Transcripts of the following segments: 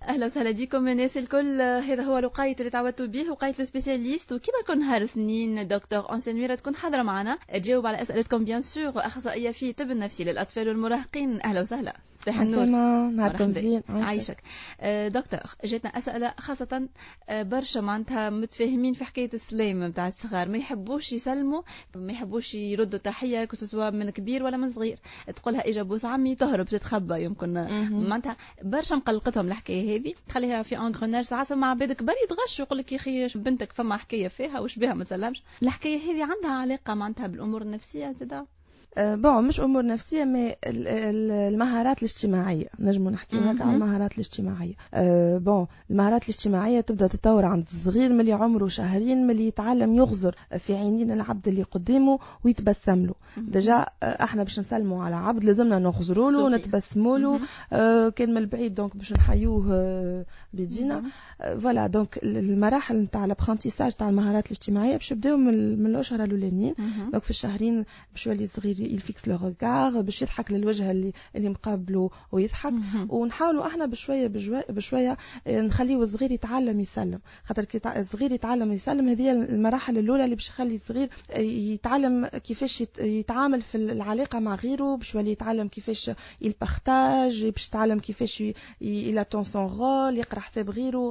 اهلا وسهلا بكم الناس الكل. هذا هو الوقاية اللي تعودتوا به، وقاية السبيسياليست. وكما كل نهار سنين دكتور أنسنويرة تكون حاضرة معنا تجاوب على أسئلتكم بيان سور، أخصائية في الطب النفسي للأطفال والمراهقين. أهلا وسهلا. صباح النور. نهاركم زين. عايشك دكتور. جاتنا أسئلة خاصة برشا معناتها متفاهمين في حكاية السلام متاع الصغار، ما يحبوش يسلموا، ما يحبوش يردوا تحية كسوا من كبير ولا من صغير. تقولها إجا بوس عمي تهرب تتخبى، يمكن معناتها برشا مقلقتهم الحكاية هذه، تخليها في انغرناج. ساعات فما عباد كبار يتغشوا يقول لك يا اخي بنتك فما حكايه فيها وش بها ما تسلمش. الحكايه هذه عندها علاقه معناتها بالامور النفسيه زاده؟ مش امور نفسيه، ما المهارات الاجتماعيه نجموا نحكيو هكا على المهارات الاجتماعيه. المهارات الاجتماعيه تبدا تتطور عند الصغير ملي عمره شهرين، ملي يتعلم يغزر في عينين العبد اللي قدامه ويتبسم له. ديجا احنا باش نسلموا على عبد لازمنا نغزروا له ونتبسموا له، كان من البعيد دونك باش نحيوه بيدينا. فوالا دونك المراحل نتاع الابرونتيساج تاع المهارات الاجتماعيه باش يبداو من الاشهر الاولانيين. دونك في الشهرين باش يولي صغير يفيكس لو ريغار، باش يضحك للوجه اللي مقابله ويضحك. ونحاولوا احنا بشويه نخليه الصغير يتعلم يسلم، خاطر كي الصغير يتعلم يسلم هذه المراحل الاولى اللي باش يخلي الصغير يتعلم كيفاش يتعامل في العلاقه مع غيره، باش يولي يتعلم كيفاش يبارطاج، باش يتعلم كيفاش الى تون سون رول، يقرا حساب غيره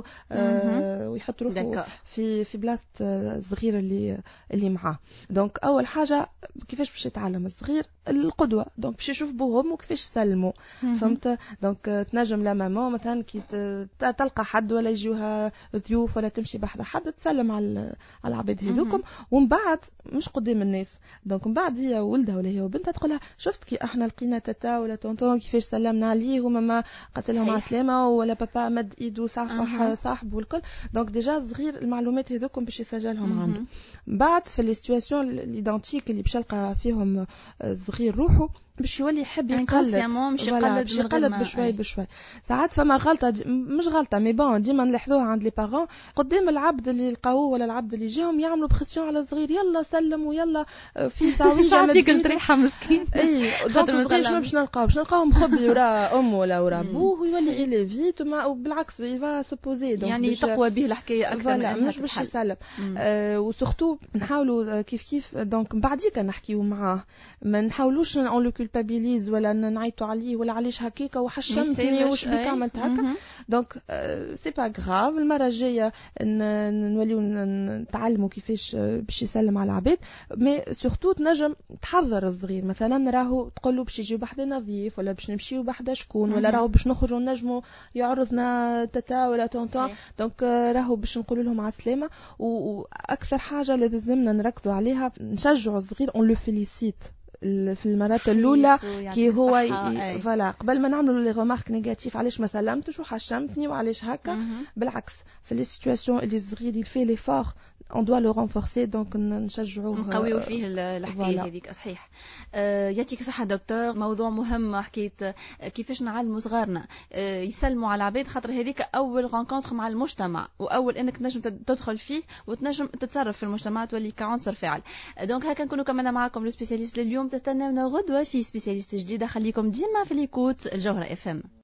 ويحط روحه في بلاصه الصغير اللي معاه. دونك اول حاجه كيفاش باش يتعلم الصغير القدوه، دونك باش يشوف بوهم وكيفاش يسلموا. فهمت؟ دونك تنجم لا ماما مثلا كي تلقى حد ولا يجوها ضيوف ولا تمشي بحذا حد تسلم على العباد هذوكم، ومن بعد مش قدام الناس. دونك من بعد هي ولدها ولا هي وبنتها تقولها شفت كي احنا لقينا تاتا ولا طونطون كيفاش سلمنا عليه وماما قالت لهم مع السلامه، ولا بابا مد ايده صافح صاحبه والكل. دونك ديجا صغير المعلومات هذوكم باش يسجلهم عنده. بعد في لي سيتوياسيون ليدانتيك اللي باش يلقى فيهم صغير روحه باش يولي يحب يقلد، مش يقلد بشوي. ساعات فما غلطه مش غلطه مي بون ديما نلاحظوها عند لي بارون قدام العبد اللي لقاوه ولا العبد اللي جاهم يعملوا بريسيون على الصغير، يلا سلم ويلا في ساويجه ساعتك الطريحه مسكين. اي دونك الصغير شنو باش نلقاو مخبي وراء امه ولا وراء ابوه، ويولي الي فيت وبالعكس يفا سوبوزي. دونك يعني تقوى به الحكايه اكثر من انها مش باش يسلم. وسورتو نحاولوا كيف دونك بعديك نحكيو معاه، ما نحاولوش اون كولبابيليز ولا نعيطوا عليه ولا علاش هكاكا وحشمتني وش بك عملت هكا. دونك سي با غراف، المره الجايه نوليو نتعلموا كيفاش باش يسلم على العباد. مي سورتو تنجم تحضر الصغير، مثلا راهو تقول له باش يجيو بحدا نظيف ولا باش نمشيو بحدا شكون، ولا راهو باش نخرجوا نجموا يعرضنا تاتا ولا طونطون. دونك راهو باش نقول لهم على السلامه. واكثر حاجه لازمنا نركزوا عليها نشجعوا الصغير اون لو فيليسيت في المرات الاولى كي هو فوالا قبل ما نعملوا لي ريمارك نيجاتيف علاش ما سلمتش وحشمتني وعلاش هكا. بالعكس في لي سيتوياسيون اللي الصغير يفي لي فور on doit le renforcer. donc نشجعوه نقويو فيه الحكايه هذيك. صحيح. يعطيك صحه دكتور. موضوع مهم حكيت كيفاش نعلموا صغارنا يسلموا على العباد، خاطر هذيك اول رونكونتر مع المجتمع، واول انك تنجم تدخل فيه وتنجم تتصرف في المجتمع تولي كعنصر فاعل. دونك هكا نكونوا كمان معكم لو سبيسياليست لليوم. تستناونا غدوه في سبيسياليست جديده. خليكم ديما في ليكوت الجوهره FM.